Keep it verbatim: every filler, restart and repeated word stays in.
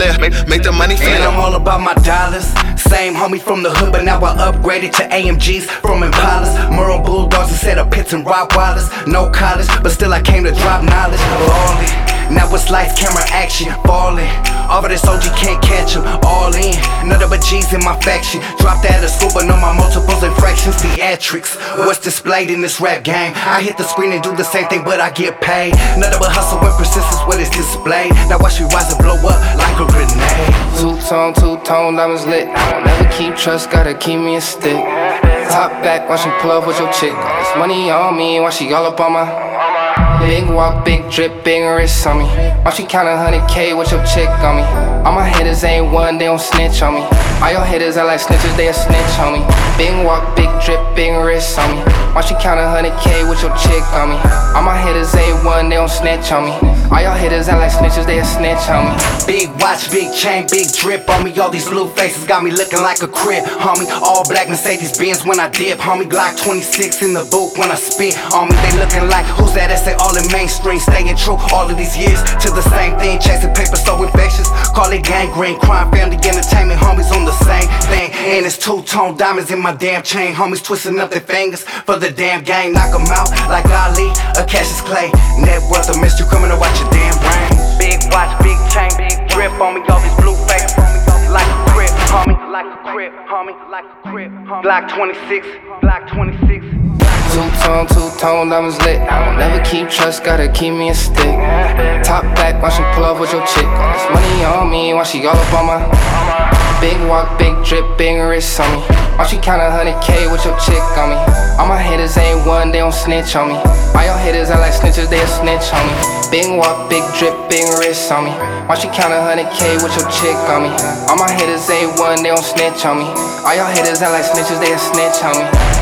left, make, make the money flip. And I'm all about my dollars. Same homie from the hood, but now I upgraded to A M Gs from Impalas. Merle Bulldogs instead of Pits and Rottweilers. No college, but still I came to drop knowledge. Ballin', now it's lights, camera, action, ballin'. All of this O G can't catch 'em, all in. Nothing but G's in my faction. Dropped out of school, but know my multiples and fractions. Theatrics, what's displayed in this rap game? I hit the screen and do the same thing, but I get paid. Nothing but hustle and persistence, what is displayed. Now watch me rise and blow up like a grenade. Two-tone, two-tone, diamonds lit. Never keep trust, gotta keep me a stick. Top back, watch me pull up with your chick. This money on me, watch she all up on my big walk, big drip, big wrist on me. Watch she count a hundred K with your chick on me. All my hitters ain't one, they don't snitch on me. All your hitters are like snitches, they a snitch on me. Big walk, big drip, big wrist on me. Watch she count a hundred K with your chick on me. All my hitters ain't one, they don't snitch on me. All your hitters are like snitches, they a snitch on me. Big watch, big chain, big drip on me. All these blue faces got me looking like a crib, homie. All black Mercedes Benz when I dip, homie. Glock twenty-six in the booth when I spit on me. They looking like who's that? That say all in mainstream, staying true all of these years to the same thing. Chasing paper so infectious, call it gangrene. Crime, family, entertainment, homies on the same thing. And it's two-tone diamonds in my damn chain. Homies twisting up their fingers for the damn game. Knock 'em out like Ali, a Cassius Clay. Net worth a mystery, coming to watch your damn brain. Big watch, big chain, big drip on me. All these blue faces like a crib, homie. Like a crib, homie. Like a crib, homie. Block twenty-six, block twenty-six. Two-tone, two-tone, diamonds lit. Never keep trust, gotta keep me a stick. Top back, watch me pull up with your chick. This money on me, watch she all up on my big walk, big drip, big wrist on me. Watch she count a hundred K with your chick on me. All my hitters ain't one, they don't snitch on me. All your hitters are like snitches, they a snitch on me. Big walk, big drip, big wrist on me. Watch she count a hundred K with your chick on me. All my hitters ain't one, they don't snitch on me. All your hitters are like snitches, they a snitch on me.